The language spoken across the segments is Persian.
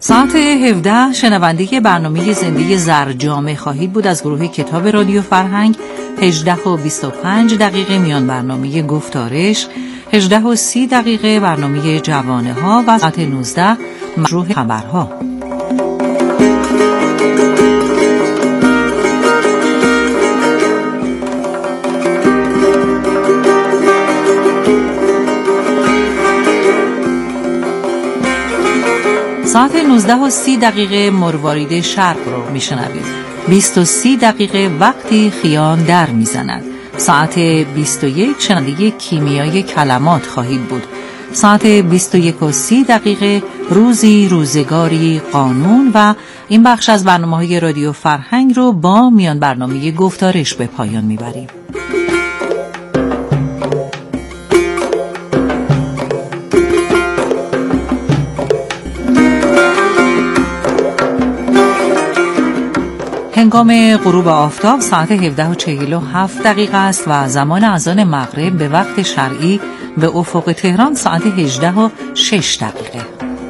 ساعت 17 شنونده برنامه زنده زرجامه خواهید بود از گروه کتاب رادیو فرهنگ. 18:25 میان برنامه گفتارش، 18:30 برنامه جوانه ها و ساعت 19 مشروع خبرها. ساعت 19:30 مروارید شرق رو میشنوید. 20:30 وقتی خیان در میزند. ساعت 21 شنونده کیمیای کلمات خواهید بود. ساعت 21:30 روزی روزگاری قانون و این بخش از برنامه‌های رادیو فرهنگ رو با میان برنامه گفتارش به پایان میبریم. هنگام غروب آفتاب ساعت 17:47 است و زمان اذان مغرب به وقت شرعی به افق تهران ساعت 18:06.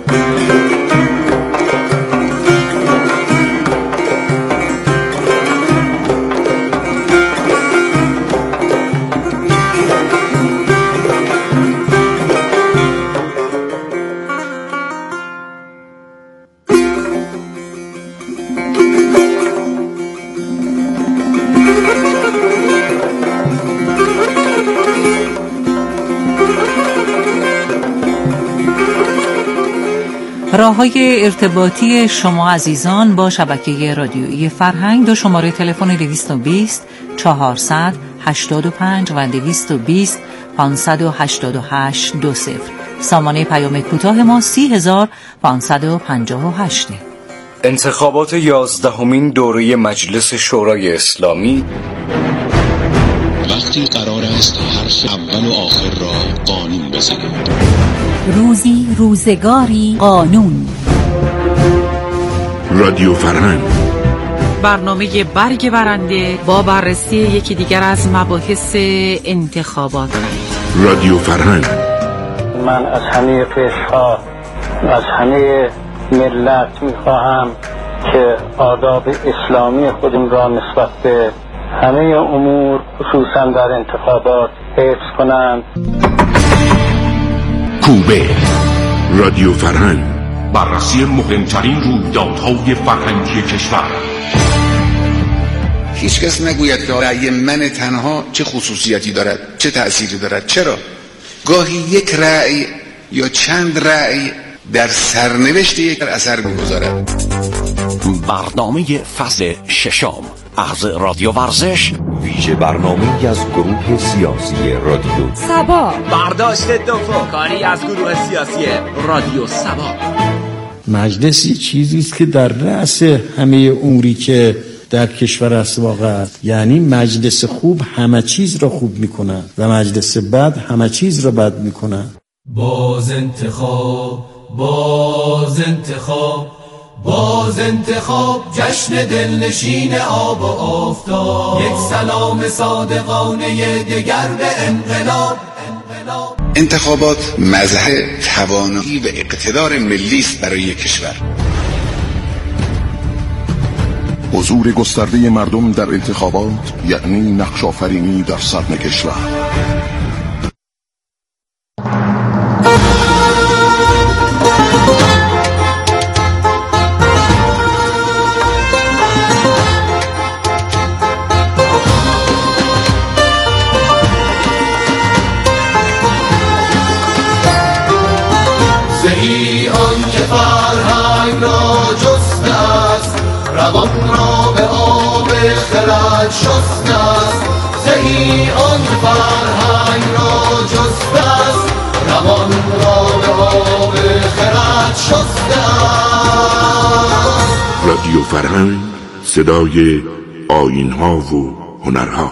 راه‌های ارتباطی شما عزیزان با شبکه رادیویی فرهنگ: دو شماره تلفن 220 400 85 و 220 588 20. سامانه پیام کوتاه ما 30558. انتخابات 11مین دوره مجلس شورای اسلامی. وقتی قرار است حرف اول و آخر را قانون بزنید. روزی روزگاری قانون. رادیو فرهنگ، برنامه برگ برنده با بررسی یکی دیگر از مباحث انتخابات. رادیو فرهنگ. من از همه قشرها از همه ملت میخواهم که آداب اسلامی خودم را نسبت به همه امور خصوصا در انتخابات حفظ کنند. کوبه. رادیو فرهنگ، بررسی مهمترین رویدادهای فرهنگی کشور. هیچ کس نگوید که رأی من تنها چه خصوصیتی دارد، چه تأثیری دارد. چرا؟ گاهی یک رأی یا چند رأی در سرنوشت یک اثر می‌گذارد. برنامه فصل 6 از رادیو ورزش، ویژه برنامه‌ای از گروه سیاسی رادیو سبا. برداشت دوم کاری از گروه سیاسی رادیو سبا. مجلسی چیزی است که در رأس همه اموری که در کشور است واقعا. یعنی مجلس خوب همه چیز را خوب میکنه و مجلس بد همه چیز را بد میکنه. باز انتخاب جشن دلنشین آب و آفتاب، یک سلام صادقانه دگر به انقلاب. انتخابات مظهر توانایی و اقتدار ملی است برای کشور. حضور گسترده مردم در انتخابات یعنی نقش آفرینی در سرن کشور. زهی آن که فرهنگ را جسته است، روان را به آب خرد شسته است. زهی آن که فرهنگ را جسته است، روان را به آب خرد شسته است. رادیو فرهنگ، صدای آیین‌ها و هنرها.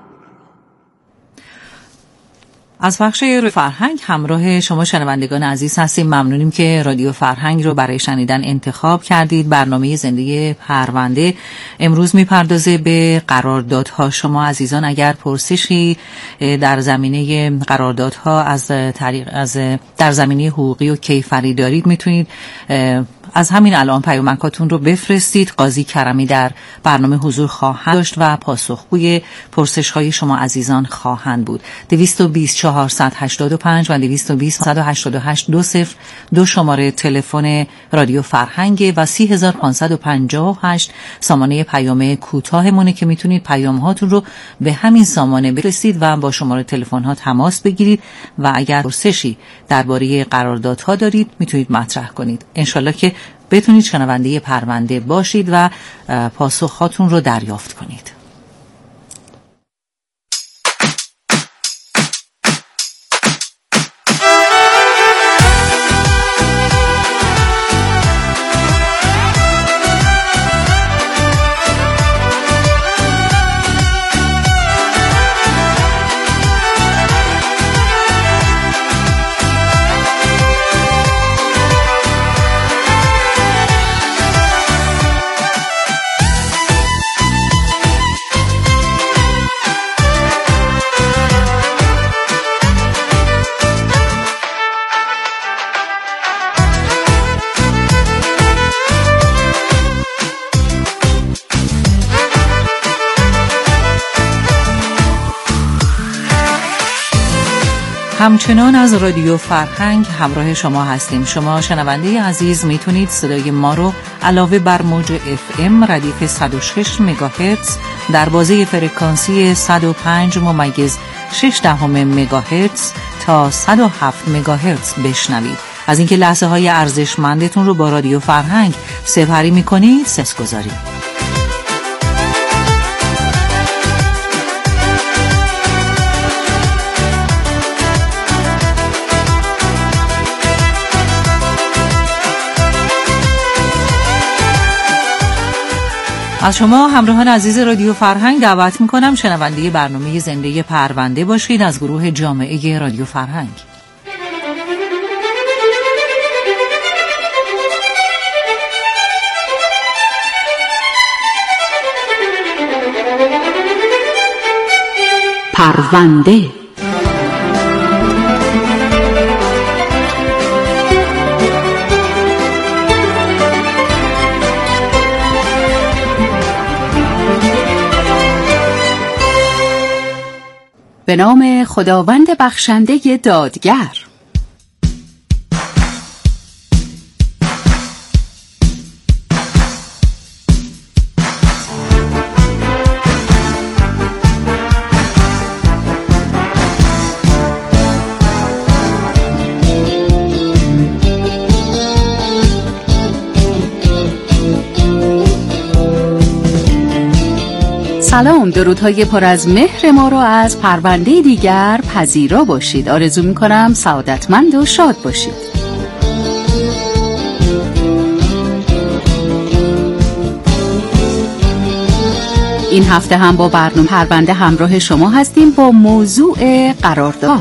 از بخش فرهنگ همراه شما شنوندگان عزیز هستیم. ممنونیم که رادیو فرهنگ رو برای شنیدن انتخاب کردید. برنامه زنده پرونده امروز میپردازه به قراردادها. شما عزیزان اگر پرسشی در زمینه قراردادها در زمینه حقوقی و کیفری دارید میتونید از همین الان پیامکاتون رو بفرستید. قاضی کرمی در برنامه حضور خواهند داشت و پاسخگوی پرسش‌های شما عزیزان خواهند بود. 220 485 و 220 188 20 شماره تلفن رادیو فرهنگ و 30558 سامانه پیام کوتاهمونه که میتونید پیام هاتون رو به همین سامانه بفرستید و با شماره تلفن ها تماس بگیرید و اگر پرسشی درباره قراردادها دارید میتونید مطرح کنید. انشالله که بتونید شنونده پرونده باشید و پاسخاتون رو دریافت کنید. همچنان از رادیو فرهنگ همراه شما هستیم. شما شنونده عزیز میتونید صدای ما رو علاوه بر موج FM ردیف 106 مگاهرتز در بازه فرکانسی 105.6 مگاهرتز تا 107 مگاهرتز بشنوید. از اینکه لحظه های ارزشمندتون رو با رادیو فرهنگ سپری میکنید سپاسگزاریم. از شما همراهان عزیز رادیو فرهنگ دعوت میکنم شنونده برنامه زنده پرونده باشید از گروه جامعه رادیو فرهنگ. پرونده به نام خداوند بخشنده دادگر. سلام، درودهای پر از مهر ما رو از پرونده دیگر پذیرا باشید. آرزو میکنم سعادتمند و شاد باشید. این هفته هم با برنامه پرونده همراه شما هستیم با موضوع قرارداد.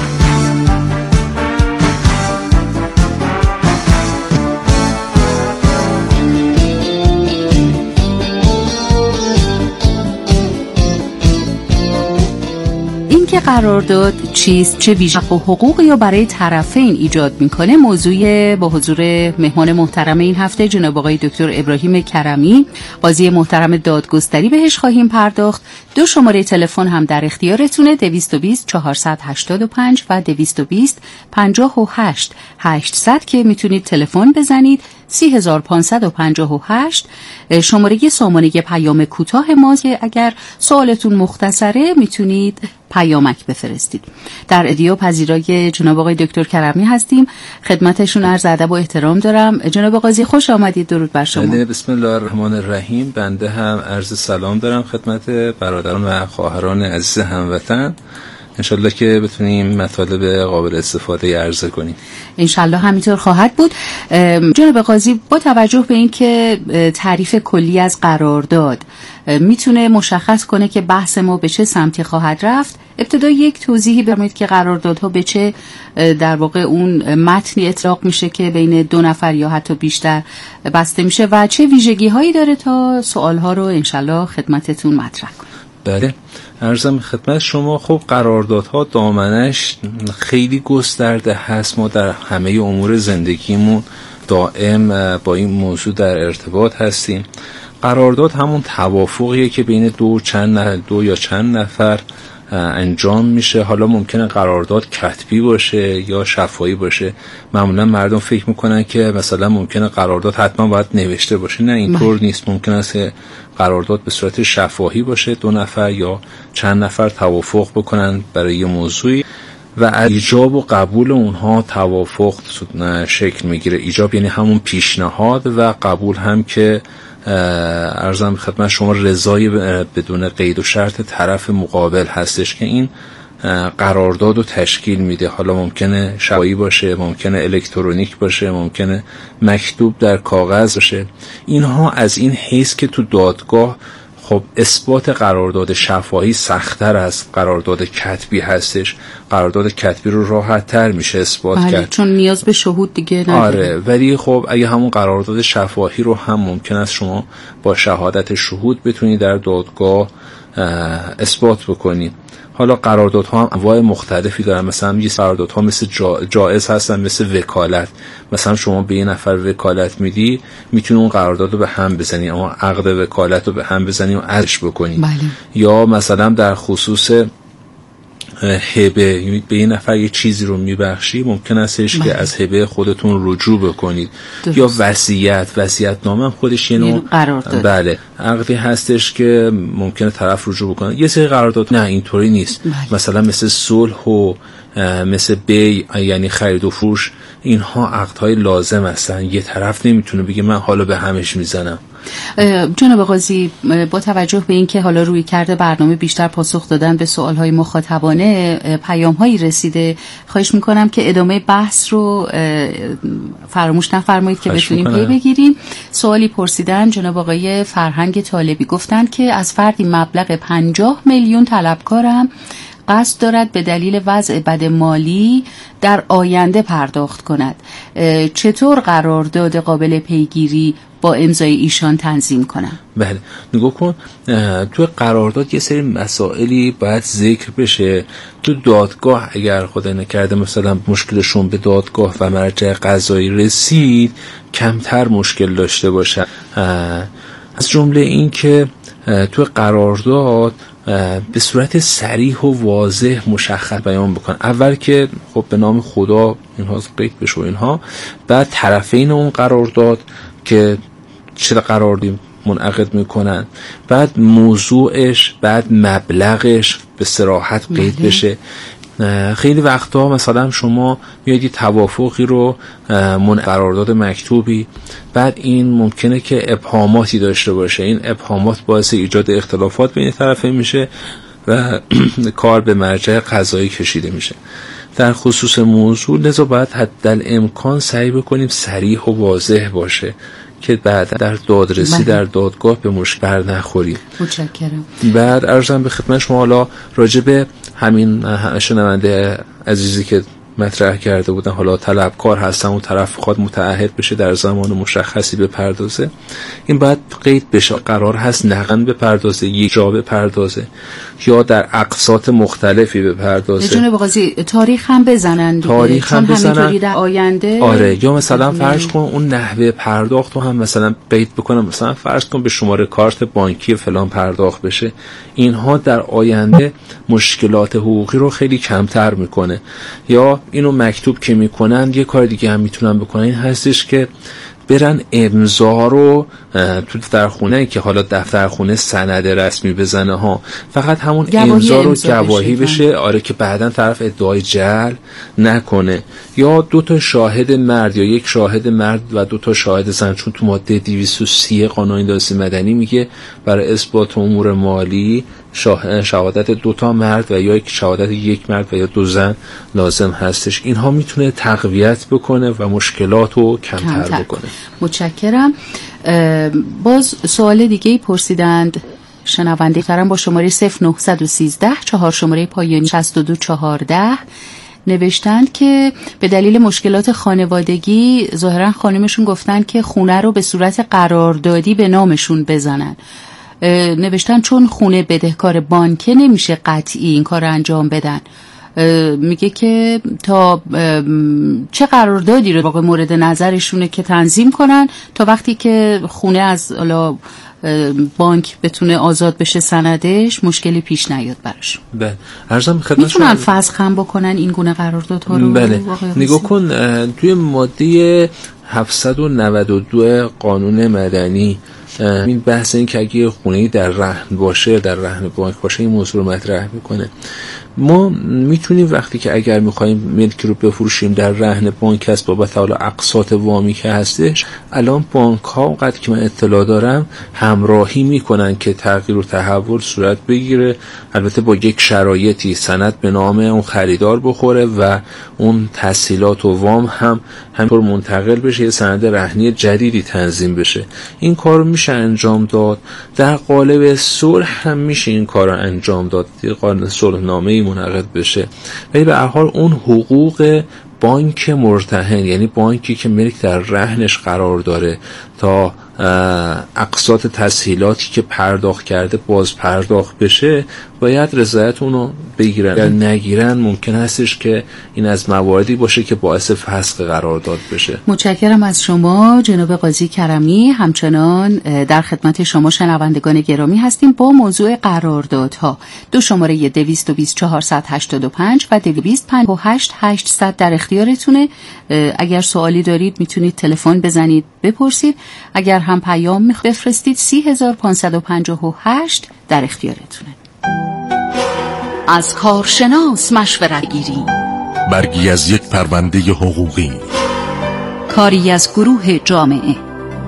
قرارداد چیست، چه ویژگی و حقوقی یا برای طرفین ایجاد میکنه، موضوع با حضور مهمان محترم این هفته جناب آقای دکتر ابراهیم کرمی قاضی محترم دادگستری بهش خواهیم پرداخت. 2 شماره تلفن هم در اختیارتونه، 220 485 و 220 58 800 که میتونید تلفن بزنید. 3558 شماره سامانه پیام کوتاه ماست که اگر سوالتون مختصره میتونید پیامک بفرستید. در ادیو پذیرای جناب آقای دکتر کرمی هستیم، خدمتشون عرض ادب و احترام دارم. جناب قاضی خوش آمدید، درود بر شما. بسم الله الرحمن الرحیم. بنده هم عرض سلام دارم خدمت برادران و خواهران عزیز هموطن. انشالله که بتونیم مطالب قابل استفاده عرضه کنیم. انشالله همینطور خواهد بود. جناب قاضی، با توجه به این که تعریف کلی از قرارداد میتونه مشخص کنه که بحث ما به چه سمتی خواهد رفت، ابتدا یک توضیحی بفرمایید که قراردادها به چه در واقع اون متنی اطلاق میشه که بین 2 نفر یا حتی بیشتر بسته میشه و چه ویژگی هایی داره تا سوالها رو انشالله خدمتتون مطرح کنم. بله، عرضم خدمت شما. خب قراردادها دامنش خیلی گسترده هست. ما در همه امور زندگیمون دائم با این موضوع در ارتباط هستیم. قرارداد همون توافقیه که بین دو یا چند نفر انجام میشه. حالا ممکنه قرارداد کتبی باشه یا شفاهی باشه. معمولا مردم فکر میکنن که مثلا ممکنه قرارداد حتما باید نوشته باشه. نه، اینطور نیست. ممکن است قرارداد به صورت شفاهی باشه، 2 نفر یا چند نفر توافق بکنن برای یه موضوعی و ایجاب و قبول اونها توافق شکل میگیره. ایجاب یعنی همون پیشنهاد و قبول هم که عرضم خدمت شما رضای بدون قید و شرط طرف مقابل هستش که این قرارداد رو تشکیل میده. حالا ممکنه شفاهی باشه، ممکنه الکترونیک باشه، ممکنه مکتوب در کاغذ باشه. اینها از این حیث که تو دادگاه خب اثبات قرارداد شفاهی سخت‌تر از قرارداد کتبی هستش. قرارداد کتبی رو راحت تر میشه اثبات کرد چون نیاز به شهود دیگه نداره. آره، ولی خب اگه همون قرارداد شفاهی رو هم ممکن است شما با شهادت شهود بتونید در دادگاه اثبات بکنید. حالا قراردادها هم انواع مختلفی دارن. مثلا یه قراردادها مثل جائز هستن، مثل وکالت. مثلا شما به یه نفر وکالت میدی، میتونی اون قرارداد رو به هم بزنی، اما عقد وکالت رو به هم بزنی و ازش بکنی. بله. یا مثلا در خصوص هبه، به یه نفر یه چیزی رو میبخشی، ممکن استش که از هبه خودتون رجوع بکنید. درست. یا وصیت نامه هم خودش یه نوع قرارداد. بله، عقدی هستش که ممکنه طرف رجوع بکنه. یه سری قرارداد نه اینطوری نیست. مثلا مثل صلح و مثل بیع یعنی خرید و فروش، اینها عقدهای لازم هستن. یه طرف نمیتونه بگه من حالا به همش میزنم. جناب قاضی، با توجه به اینکه حالا روی کرده برنامه بیشتر پاسخ دادن به سوالهای مخاطبانه، پیام‌هایی رسیده، خواهش میکنم که ادامه بحث رو فراموش نفرمایید که بتونیم پی بگیریم. سوالی پرسیدن جناب آقای فرهنگ طالبی، گفتن که از فردی مبلغ 50 میلیون طلبکارم، قصد دارد به دلیل وضع بد مالی در آینده پرداخت کند. چطور قرارداد قابل پیگیری با امضای ایشان تنظیم کنم؟ بله، نگاه کن، تو قرارداد یه سری مسائلی باید ذکر بشه. تو دادگاه اگر خدای نکرده مثلا مشکلشون به دادگاه و مرجع قضایی رسید، کمتر مشکل داشته باشن. از جمله این که تو قرارداد به صورت صریح و واضح مشخص بیان بکن. اول که خب به نام خدا اینها قید بشه و اینها، بعد طرفین اون قرارداد که چه قراردادی منعقد میکنن، بعد موضوعش، بعد مبلغش به صراحت قید بشه. خیلی وقتا مثلا شما میادی توافقی رو قرارداد مکتوبی، بعد این ممکنه که ابهاماتی داشته باشه. این ابهامات باعث ایجاد اختلافات بین طرفین میشه و کار به مرجع قضایی کشیده میشه. در خصوص موضوع لذا باید حدالامکان سعی بکنیم صریح و واضح باشه که بعد در دادرسی در دادگاه به مشکل نخوریم. متشکرم. بعد عرضم به خدمت شما حالا راجع به همین شنونده عزیزی که مطرح کرده بودن، حالا طلبکار هستن و طرف خواهد متعهد بشه در زمان مشخصی بپردازه، این باید قید بشه. قرار هست نقداً بپردازه، یک جا بپردازه یا در اقساط مختلفی بپردازه. جناب قاضی تاریخ هم بزنن دیگه، تاریخ هم بزنن همینطوری در آینده. آره، یا مثلا فرض کن اون نحوه پرداخت رو هم مثلا قید بکنم، مثلا فرض کن به شماره کارت بانکی فلان پرداخت بشه. اینها در آینده مشکلات حقوقی رو خیلی کمتر میکنه. یا اینو مکتوب که میکنن، یه کار دیگه هم میتونن بکنن، این هستش که برن امضا رو تو دفترخونه، که حالا دفترخونه سند رسمی بزنه ها، فقط همون امضا رو گواهی بشه. آره، که بعداً طرف ادعای جعل نکنه. یا 2 شاهد مرد یا 1 شاهد مرد و 2 شاهد زن، چون تو ماده 230 قانون دادرسی مدنی میگه برای اثبات امور مالی شهادت 2 مرد و یا شهادت 1 مرد و یا 2 زن لازم هستش. اینها میتونه تقویت بکنه و مشکلات رو کمتر بکنه. متشکرم. باز سوال دیگه پرسیدند شنونده کرم با شماره 0913 4 شماره پایانی 6214 نوشتند که به دلیل مشکلات خانوادگی ظاهرا خانمشون گفتن که خونه رو به صورت قراردادی به نامشون بزنن. نوشتن چون خونه بدهکار بانکه نمیشه قطعی این کار رو انجام بدن. میگه که تا چه قراردادی رو واقع مورد نظرشونه که تنظیم کنن تا وقتی که خونه از بانک بتونه آزاد بشه سندش مشکلی پیش نیاد براش. بله. عرضم خدمت میتونن فسخ هم بکنن این گونه قراردادها رو؟ بله. نگاه کن توی ماده 792 قانون مدنی این بحث این که اگه خونه‌ای در رهن باشه، در رهن بانک باشه، این موضوع رو مطرح میکنه. ما میتونیم وقتی که اگر میخوایم ملکی رو بفروشیم در رهن بانک هست بابت حالا اقساط وامی که هستش، الان بانک ها اونقدر که من اطلاع دارم همراهی میکنن که تغییر و تحول صورت بگیره، البته با یک شرایطی، سند به نام اون خریدار بخوره و اون تسهیلات و وام هم همینطور منتقل بشه، یه سند رهنی جدیدی تنظیم بشه. این کار رو میشه انجام داد. در قالب صلح هم میشه این کار رو انجام داد، قانون صلح نامه‌ای منعقد بشه، ولی به هر حال اون حقوق بانک مرتهن، یعنی بانکی که ملک در رهنش قرار داره، تا اقساط تسهیلاتی که پرداخت کرده باز پرداخت بشه، باید رضایت اونو بگیرن. اگر نگیرن ممکن هستش که این از مواردی باشه که باعث فسخ قرارداد بشه. متشکرم از شما جناب قاضی کرمی. همچنان در خدمت شما شنوندگان گرامی هستیم با موضوع قراردادها. دو شماره 220 485 و 258 800 در اختیارتونه. اگر سوالی دارید میتونید تلفن بزنید بپرسید، اگر هم پیام بفرستید 30558 در اختیارتونه. از کارشناس مشورت گیریم. برگی از یک پرونده حقوقی، کاری از گروه جامعه.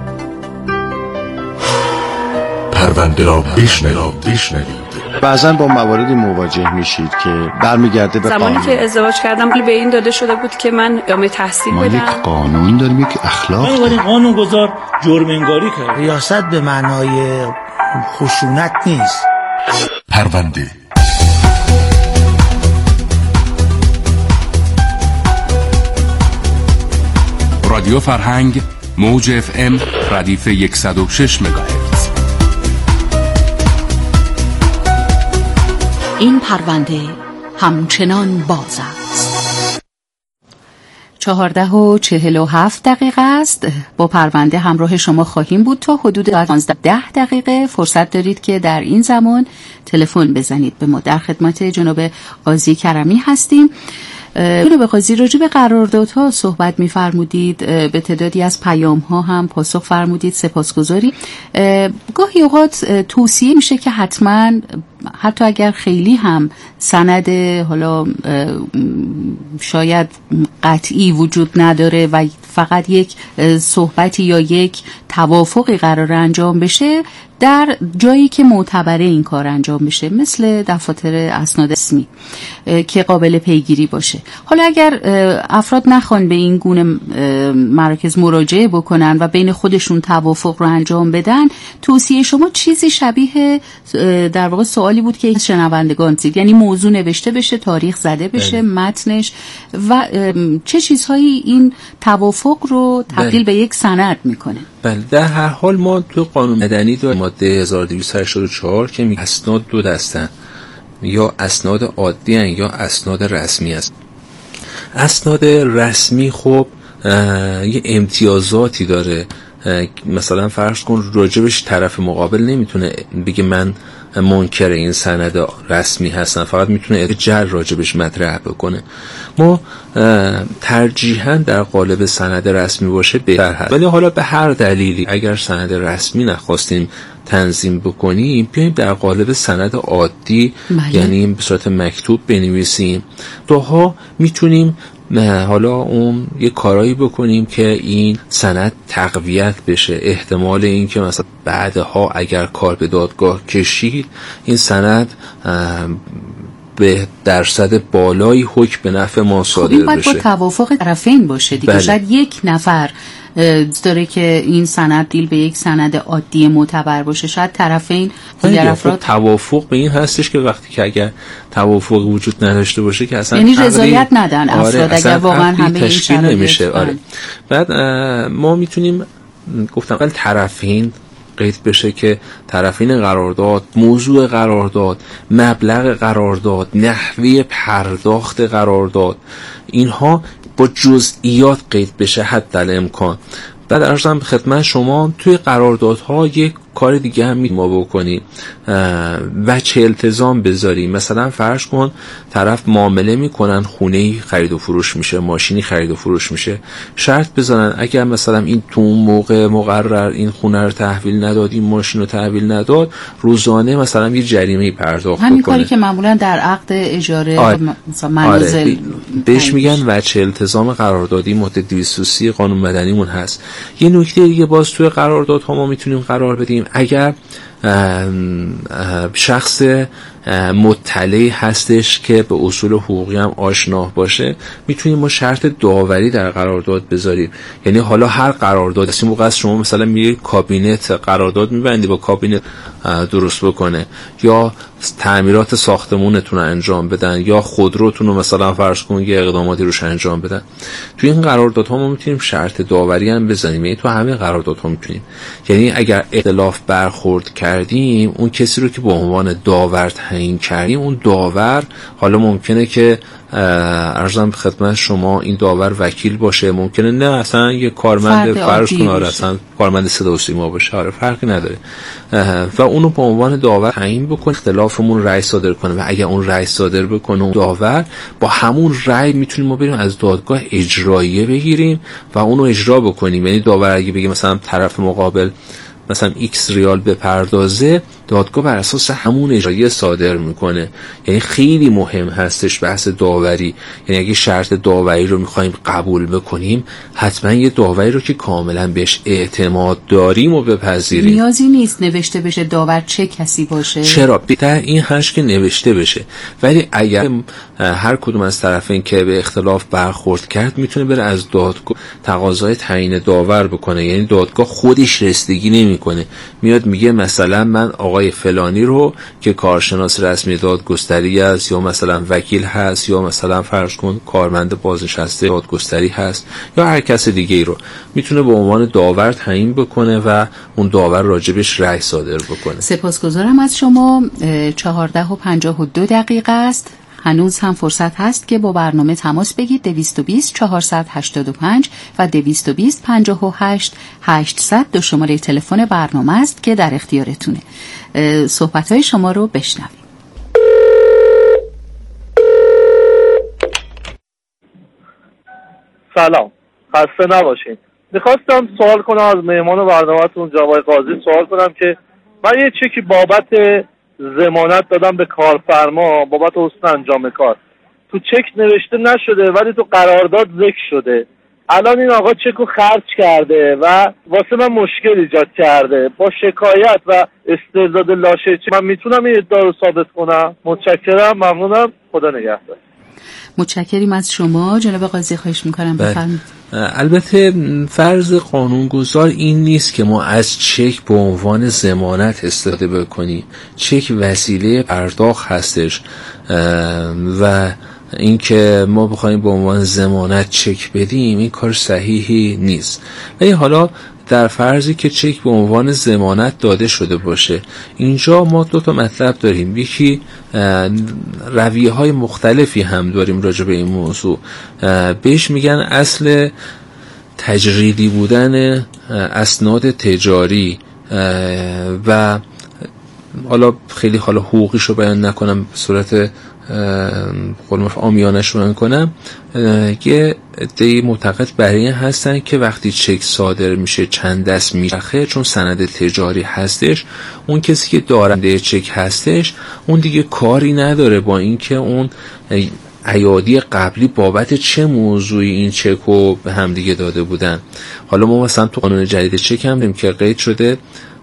پرونده را بشنوید. بعضا با مواردی مواجه میشید که برمیگرده به زمانی که ازدواج کردم به این داده شده بود که من ادامه تحصیل بدم. ما یک قانون داریم، یک اخلاق داریم. قانونگذار جرم انگاری کرد. ریاست به معنای خشونت نیست. پرونده رادیو فرهنگ، موج FM، ردیف 106 مگاهرتز. این پرونده همچنان باز است. 14:47 است. با پرونده همراه شما خواهیم بود تا حدود 15 دقیقه. فرصت دارید که در این زمان تلفن بزنید به ما. در خدمت جناب قاضی کرمی هستیم. جناب قاضی، راجع به قراردادها صحبت می‌فرمودید، به تعدادی از پیام‌ها هم پاسخ فرمودید، سپاسگزاریم. گاهی اوقات توصیه میشه که حتما حتی اگر خیلی هم سند حالا شاید قطعی وجود نداره و فقط یک صحبتی یا یک توافقی قرار انجام بشه، در جایی که معتبره این کار انجام بشه، مثل دفاتر اسناد رسمی که قابل پیگیری باشه. حالا اگر افراد نخوان به این گونه مراکز مراجعه بکنن و بین خودشون توافق رو انجام بدن، توصیه شما چیزی شبیه در واقع سوالی بود که شنوندگان دید، یعنی موضوع نوشته بشه، تاریخ زده بشه، متنش و چه چیزهایی این توافق رو تبدیل به یک سند میکنه. بله، در هر حال ما تو قانون مدنی داریم ماده 1284 که میگه اسناد دو دستن، یا اسناد عادی هن یا اسناد رسمی است. اسناد رسمی خب یه امتیازاتی داره، مثلا فرض کن راجبش طرف مقابل نمیتونه بگه من منکر این سند رسمی هستن، فقط میتونه جر راجبش مطرح بکنه. ما ترجیحاً در قالب سند رسمی باشه بهتر هست، ولی حالا به هر دلیلی اگر سند رسمی نخواستیم تنظیم بکنیم، بیاییم در قالب سند عادی، یعنی به صورت مکتوب بنویسیم. دوها میتونیم حالا اون یه کارایی بکنیم که این سند تقویت بشه. احتمال این که مثلا بعدها اگر کار به دادگاه کشید، این سند به درصد بالایی حکم به نفع ما صادر بشه. این باید با توافق طرفین باشه دیگه. بله. شاید یک نفر داره که این سند دیل به یک سند عادی معتبر باشه، شاید طرفین دیگر افراد توافق به این هستش که وقتی که اگر توافق وجود نداشته باشه که اصلا یعنی رضایت ندن افراد، اگر واقعا همه این شرایط نمیشه. بعد ما میتونیم گفتم اول طرفین قید بشه که طرفین قرارداد، موضوع قرارداد، مبلغ قرارداد، نحوه پرداخت قرارداد، اینها با جزئیات قید بشه حتی الامکان. بعد عرضم خدمت شما توی قراردادها یک کار دیگه هم ما بکنیم و چه التزام بذاریم. مثلا فرض کن طرف معامله میکنن، خونه‌ای خرید و فروش میشه، ماشینی خرید و فروش میشه، شرط بذارن اگر مثلا این تو اون موقع مقرر این خونه رو تحویل نداد، این ماشین رو تحویل نداد، روزانه مثلا یه جریمه پرداخت همین بکنه. کاری که معمولا در عقد اجاره مثلا منازل بهش میگن وجه التزام قراردادی، ماده 230 قانون مدنیمون هست. یه نکته دیگه باز توی قراردادها ما میتونیم قرار بدیم، اگر شخص مطلعی هستش که به اصول حقوقی هم آشنا باشه، میتونیم ما شرط داوری در قرارداد بذاریم. یعنی حالا هر قرارداد این موقع شما مثلا میری کابینت قرارداد میبندی با کابینت درست بکنه، یا تعمیرات ساختمونتون رو انجام بدن، یا خودروتون رو مثلا فرض کن یه اقداماتی روش انجام بدن. تو این قراردادها ما میتونیم شرط داوری هم بزنیم. یعنی تو همه قراردادها میتونیم، یعنی اگر اختلاف برخورد کردیم، اون کسی رو که به عنوان داور تعیین کردیم، اون داور حالا ممکنه که عرضم خدمت شما این داور وکیل باشه، ممکنه نه اصلا یه کارمند فرض کن اصلا کارمند صدا و سیما باشه، آره فرقی نداره، و اونو به عنوان داور تعیین بکنه، اختلافمون رأی صادر کنه، و اگه اون رأی صادر بکنه اون داور، با همون رأی میتونیم ما بریم از دادگاه اجراییه بگیریم و اونو اجرا بکنیم. یعنی داور اگه بگه مثلا طرف مقابل مثلا x ریال بپردازه، دادگاه بر اساس همون اجرایی صادر میکنه. یعنی خیلی مهم هستش بحث داوری. یعنی اگه شرط داوری رو میخوایم قبول بکنیم، حتما یه داوری رو که کاملا بهش اعتماد داریم و بپذیریم. نیازی نیست نوشته بشه داور چه کسی باشه. چرا؟ بهتر این هست که نوشته بشه، ولی اگر هر کدوم از طرفین که به اختلاف برخورد کرد، میتونه بره از دادگاه تقاضای تعیین داور بکنه. یعنی دادگاه خودش رسیدگی نمیکنه، میاد میگه مثلا من آقای فلانی رو که کارشناس رسمی دادگستری است، یا مثلا وکیل هست، یا مثلا فرض کن کارمند بازنشسته دادگستری هست، یا هر کس دیگه ای رو میتونه به عنوان داور تعیین بکنه و اون داور راجبش رأی صادر بکنه. سپاسگزارم از شما. 14:52 است. هنوز هم فرصت هست که با برنامه تماس بگید. 220 485 و 220 58 800 دو شماره تلفن برنامه است که در اختیارتونه. صحبت‌های شما رو بشنویم. سلام، خسته نباشین. میخواستم سوال کنم از مهمان برنامه‌تون جواد قاضی، سوال کنم که من یه چکی بابت ضمانت دادم به کارفرما بابت حسن انجام کار. تو چک نوشته نشده ولی تو قرارداد ذکر شده. الان این آقا چکو خرج کرده و واسه من مشکل ایجاد کرده. با شکایت و استرداد لاشه من میتونم این ادعا رو ثابت کنم؟ متشکرم، ممنونم، خدا نگهدار. متشکریم از شما جناب قاضی. خواهش میکنم بفرمایید. البته فرض قانونگذار این نیست که ما از چک به عنوان ضمانت استفاده بکنیم. چک وسیله پرداخت هستش و اینکه ما بخوایم به عنوان ضمانت چک بدیم این کار صحیحی نیست. ولی حالا در فرضی که چک به عنوان ضمانت داده شده باشه، اینجا ما دو تا مطلب داریم. یکی رویه‌های مختلفی هم داریم راجع به این موضوع. بهش میگن اصل تجریدی بودن اسناد تجاری و حالا خیلی حالا حقوقیشو بیان نکنم، به صورت عامیانش رو کنم. یه عده‌ای معتقد بر این هستن که وقتی چک صادر میشه چند دست میچرخه، چون سند تجاری هستش، اون کسی که دارنده چک هستش اون دیگه کاری نداره با اینکه اون ایادی قبلی بابت چه موضوعی این چک رو به هم دیگه داده بودن. حالا ما مثلا تو قانون جدید چک هم داریم که قید شده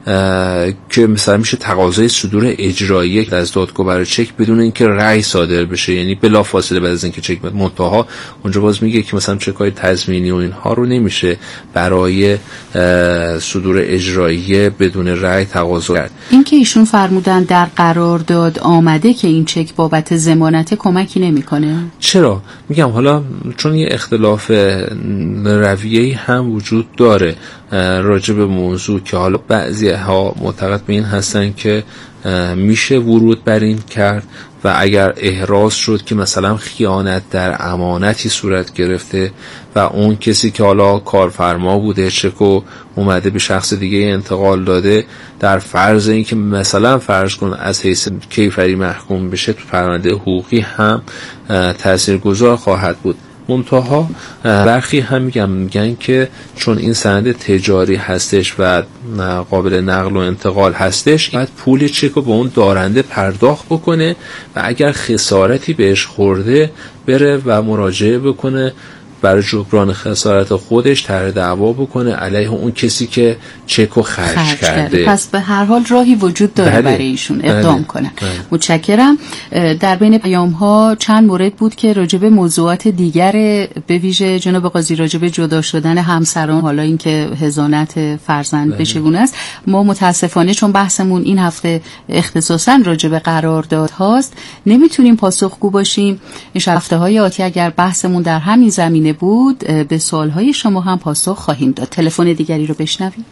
که مثلا میشه تقاضای صدور اجرایی از دادگاه برای چک بدون اینکه رأی صادر بشه، یعنی بلا فاصله بعد از اینکه چک بده. منتها اونجا باز میگه که مثلا چک‌های تضمینی و اینها رو نمیشه برای صدور اجرایی بدون رأی تقاضا کرد. این که ایشون فرمودن در قرارداد آمده که این چک بابت ضمانت کمکی نمیکنه. چرا؟ میگم حالا چون یه اختلاف رویه‌ای هم وجود داره. راجع به موضوع که حالا بعضی ها معتقد به این هستن که میشه ورود بر این کرد و اگر احراز شد که مثلا خیانت در امانتی صورت گرفته و اون کسی که حالا کارفرما بوده چکو اومده به شخص دیگه انتقال داده، در فرض این که مثلا فرض کن از حیث کیفری محکوم بشه، تو پرونده حقوقی هم تاثیرگذار خواهد بود. منتها برخی هم میگن که چون این سند تجاری هستش و قابل نقل و انتقال هستش، باید پول چک رو به اون دارنده پرداخت بکنه و اگر خسارتی بهش خورده بره و مراجعه بکنه برای جبران خسارت خودش، طرح دعوا بکنه علیه اون کسی که چک رو خرج کرده. پس به هر حال راهی وجود داره برای ایشون اقدام کنن. متشکرم. در بین پیام ها چند مورد بود که راجب موضوعات دیگر، به ویژه جناب قاضی راجب جدا شدن همسران، حالا اینکه حضانت فرزند به چگونه است. ما متاسفانه چون بحثمون این هفته اختصاصا راجب قرارداد هاست نمیتونیم پاسخگو باشیم. این هفته های آتی اگر بحثمون در همین زمینه بود به سوالهای شما هم پاسخ خواهیم داد. تلفن دیگری رو بشنویم.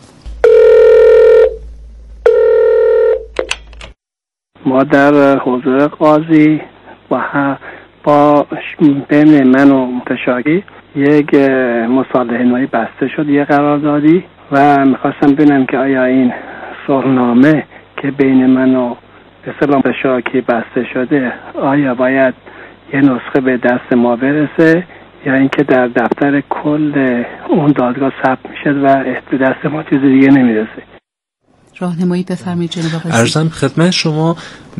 ما در حضور قاضی با بین من و متشاکی یک مصالحه نهایی بسته شد، یه قراردادی، و میخواستم ببینم که آیا این صلحنامه که بین من و متشاکی بسته شده آیا باید یه نسخه به دست ما برسه یا اینکه در دفتر کل اون دادگاه ثبت میشه و به دست ما چیز دیگه نمیرسه. راهنمایی بفرمایید جناب قاضی. عرضم خدمت شما،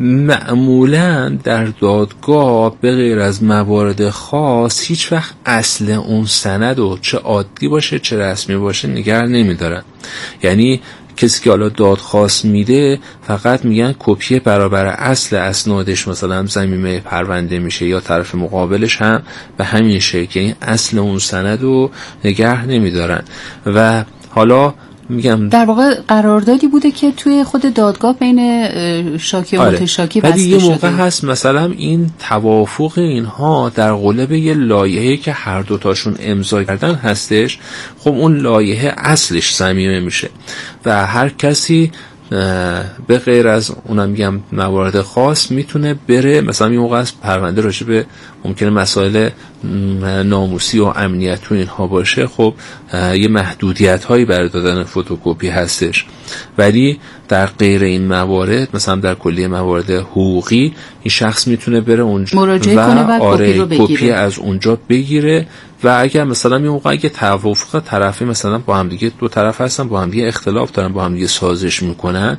معمولا در دادگاه به غیر از موارد خاص هیچ وقت اصل اون سند و چه عادی باشه چه رسمی باشه نگه نمیدارن. یعنی کسی که حالا دادخواست میده فقط میگن کپی برابر اصل اسنادش مثلا ضمیمه پرونده میشه، یا طرف مقابلش هم به همین شکل، یعنی اصل اون سند رو نگه نمیدارن. و حالا میگم در واقع قراردادی بوده که توی خود دادگاه بین شاکی و متشاکی بسته شده. ولی یه موقع هست مثلا این توافق اینها در قالب یه لایحه‌ای که هر دوتاشون امضا کردن هستش، خب اون لایحه اصلش ضمیمه میشه و هر کسی به غیر از اونم میگم موارد خاص میتونه بره. مثلا یه موقع از پرونده راجع به ممکنه مسائل ناموسی و امنیت و اینها باشه، خب یه محدودیت هایی برای دادن فتوکپی هستش، ولی در غیر این موارد مثلا در کلیه موارد حقوقی این شخص میتونه بره اونجا مراجعه کنه و کپی از اونجا بگیره. و اگر مثلا یه موقع اگه توافق طرفی مثلا با هم دیگه دو طرف هستن، با هم دیگه اختلاف دارن، با هم دیگه سازش میکنن،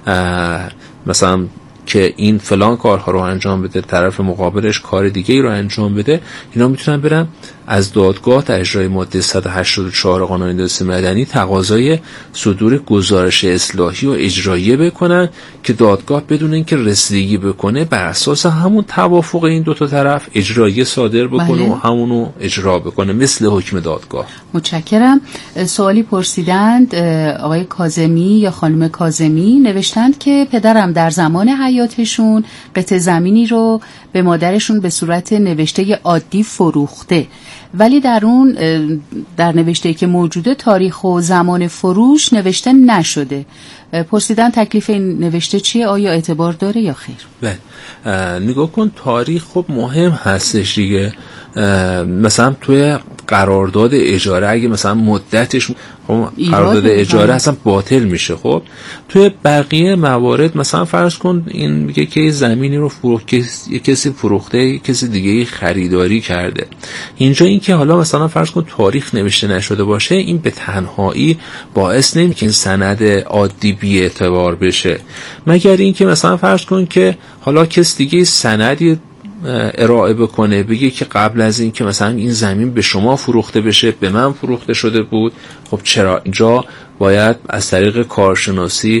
مثلا که این فلان کارها رو انجام بده، طرف مقابلش کار دیگه ای رو انجام بده، اینا میتونن برن از دادگاه در اجرای ماده 184 قانون اداره مدنی تقاضای صدور گزارش اصلاحی و اجراییه بکنن که دادگاه بدون اینکه رسیدگی بکنه بر اساس همون توافق این دو تا طرف اجراییه صادر بکنه و همونو اجرا بکنه مثل حکم دادگاه. متشکرم. سوالی پرسیدند آقای کاظمی یا خانم کاظمی، نوشتند که پدرم در زمان حیاتشون قطع زمینی رو به مادرشون به صورت نوشته عادی فروخته، ولی در نوشته که موجوده تاریخ و زمان فروش نوشته نشده. پرسیدن تکلیف این نوشته چیه؟ آیا اعتبار داره یا خیر؟ بله، نگاه کن، تاریخ خب مهم هستش دیگه. مثلا توی قرارداد اجاره اگه مثلا مدتش قرارداد اجاره اصلا باطل میشه، خب توی بقیه موارد مثلا فرض کن این میگه که زمینی رو کسی فروخته، کسی دیگه خریداری کرده. اینجا این که حالا مثلا فرض کن تاریخ نوشته نشده باشه، این به تنهایی باعث نمیشه این سند عادی بی اعتبار بشه، مگر این که مثلا فرض کن که حالا کسی دیگه سندی ارائه بکنه، بگه که قبل از این که مثلا این زمین به شما فروخته بشه به من فروخته شده بود. خب چرا اینجا باید از طریق کارشناسی